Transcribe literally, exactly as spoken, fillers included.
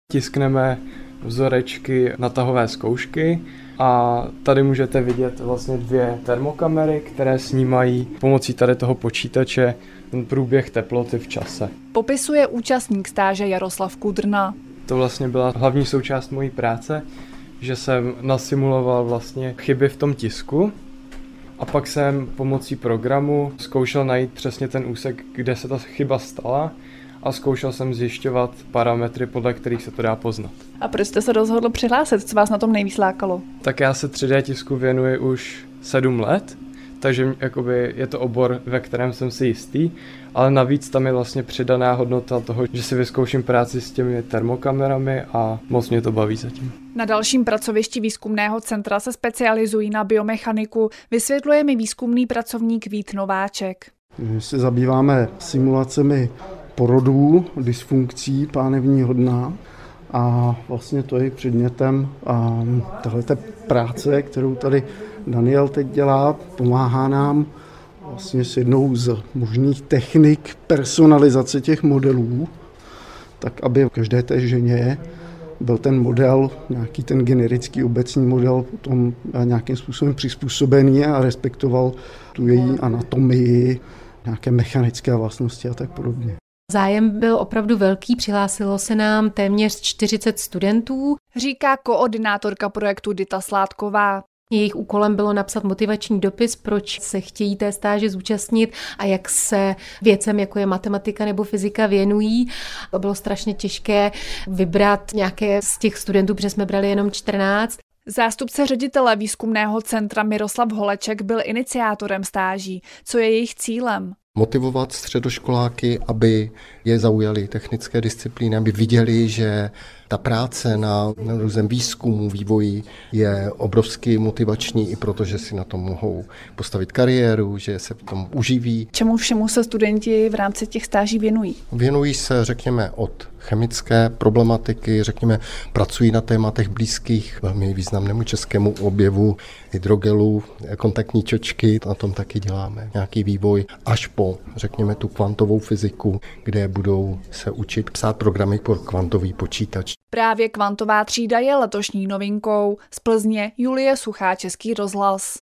Tiskneme vzorečky na tahové zkoušky a tady můžete vidět vlastně dvě termokamery, které snímají pomocí tady toho počítače ten průběh teploty v čase. Popisuje účastník stáže Jaroslav Kudrna. To vlastně byla hlavní součást mojí práce, že jsem nasimuloval vlastně chyby v tom tisku a pak jsem pomocí programu zkoušel najít přesně ten úsek, kde se ta chyba stala a zkoušel jsem zjišťovat parametry, podle kterých se to dá poznat. A proč jste se rozhodl přihlásit? Co vás na tom nejvíc lákalo? Tak já se tři dé tisku věnuji už sedm let, takže jakoby je to obor, ve kterém jsem si jistý, ale navíc tam je vlastně přidaná hodnota toho, že si vyzkouším práci s těmi termokamerami a moc mě to baví zatím. Na dalším pracovišti výzkumného centra se specializují na biomechaniku, vysvětluje mi výzkumný pracovník Vít Nováček. My se zabýváme simulacemi porodů, dysfunkcí pánevního dna a vlastně to je předmětem téhleté práce, kterou tady Daniel teď dělá, pomáhá nám vlastně s jednou z možných technik personalizace těch modelů, tak aby v každé té ženě byl ten model, nějaký ten generický obecný model potom nějakým způsobem přizpůsobený a respektoval tu její anatomii, nějaké mechanické vlastnosti a tak podobně. Zájem byl opravdu velký, přihlásilo se nám téměř čtyřicet studentů, říká koordinátorka projektu Dita Sládková. Jejich úkolem bylo napsat motivační dopis, proč se chtějí té stáže zúčastnit a jak se věcem, jako je matematika nebo fyzika, věnují. Bylo strašně těžké vybrat nějaké z těch studentů, protože jsme brali jenom čtrnáct. Zástupce ředitele výzkumného centra Miroslav Holeček byl iniciátorem stáží. Co je jejich cílem? Motivovat středoškoláky, aby je zaujaly technické disciplíny, aby viděli, že ta práce na, na různém výzkumu, vývoji je obrovsky motivační i proto, že si na tom mohou postavit kariéru, že se v tom uživí. Čemu všemu se studenti v rámci těch stáží věnují? Věnují se, řekněme, od chemické problematiky, řekněme, pracují na tématech blízkých velmi významnému českému objevu hydrogelu, kontaktní čočky, na tom taky děláme nějaký vývoj, až po, řekněme, tu kvantovou fyziku, kde budou se učit psát programy pro kvantový počítač. Právě kvantová třída je letošní novinkou. Z Plzně Julie Suchá, Český rozhlas.